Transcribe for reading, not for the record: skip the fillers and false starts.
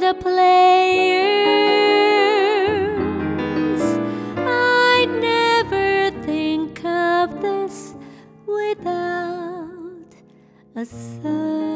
the players. I never think of this without a sigh.